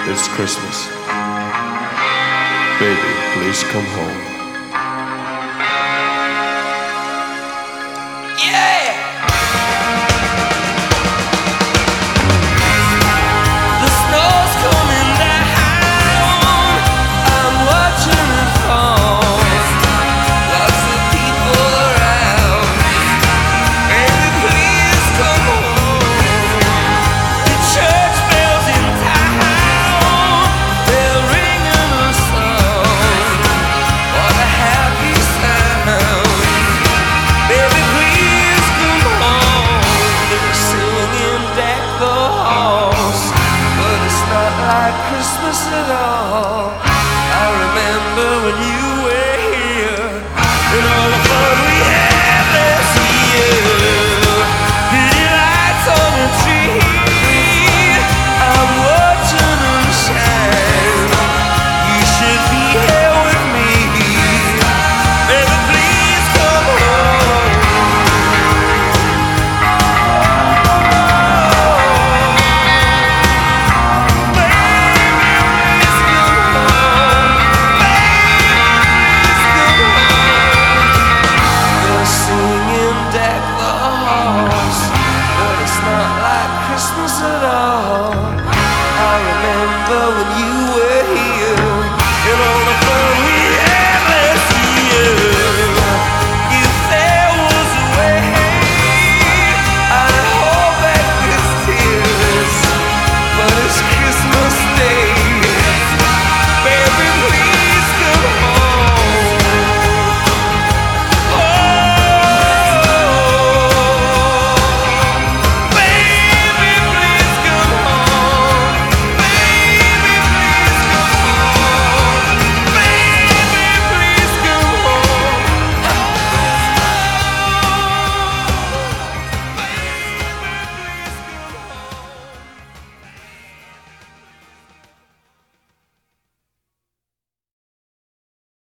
It's Christmas. Baby, please come home. Christmas at all. I remember when you were here and all the fun we had last year. Pretty lights on the tree, I'm watching them shine. You should be here with me. Baby, please come home. Christmas at all.